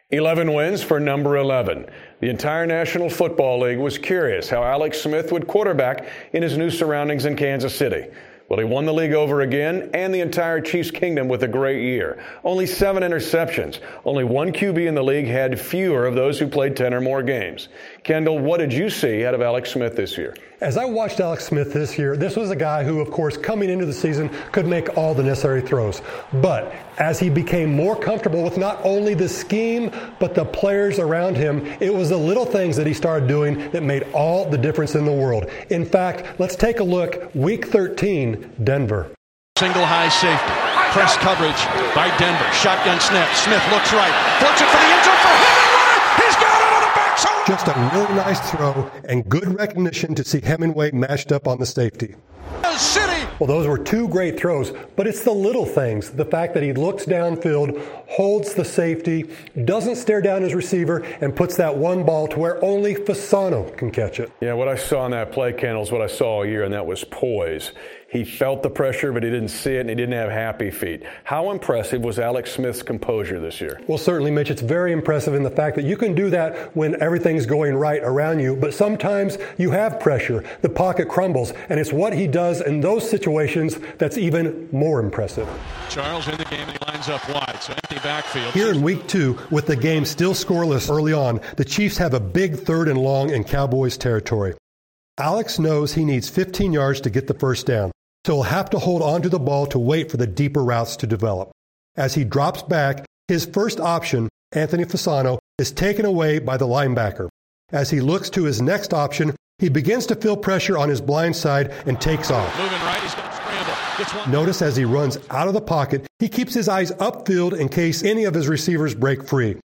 11 wins for number 11. The entire National Football League was curious how Alex Smith would quarterback in his new surroundings in Kansas City. Well, he won the league over again and the entire Chiefs kingdom with a great year. Only 7 interceptions. Only one QB in the league had fewer of those who played 10 or more games. Kendall, what did you see out of Alex Smith this year? As I watched Alex Smith this year, this was a guy who, of course, coming into the season could make all the necessary throws. But as he became more comfortable with not only the scheme, but the players around him, it was the little things that he started doing that made all the difference in the world. In fact, let's take a look. Week 13, Denver. Single high safety. Press coverage by Denver. Shotgun snap. Smith looks right. Floats it for the end zone for Hemingway. He's got it on the back shoulder. Just a really nice throw and good recognition to see Hemingway matched up on the safety. City. Well, those were 2 great throws, but it's the little things. The fact that he looks downfield, holds the safety, doesn't stare down his receiver, and puts that one ball to where only Fasano can catch it. Yeah, what I saw on that play, Kendall, is what I saw all year, and that was poise. He felt the pressure, but he didn't see it, and he didn't have happy feet. How impressive was Alex Smith's composure this year? Well, certainly, Mitch, it's very impressive in the fact that you can do that when everything's going right around you, but sometimes you have pressure. The pocket crumbles, and it's what he does in those situations that's even more impressive. Charles in the game, and he lines up wide, so empty backfield. Here in week 2, with the game still scoreless early on, the Chiefs have a big 3rd and long in Cowboys territory. Alex knows he needs 15 yards to get the first down, so he'll have to hold onto the ball to wait for the deeper routes to develop. As he drops back, his first option, Anthony Fasano, is taken away by the linebacker. As he looks to his next option, he begins to feel pressure on his blind side and takes off. Moving right, he's going to scramble. Notice as he runs out of the pocket, he keeps his eyes upfield in case any of his receivers break free.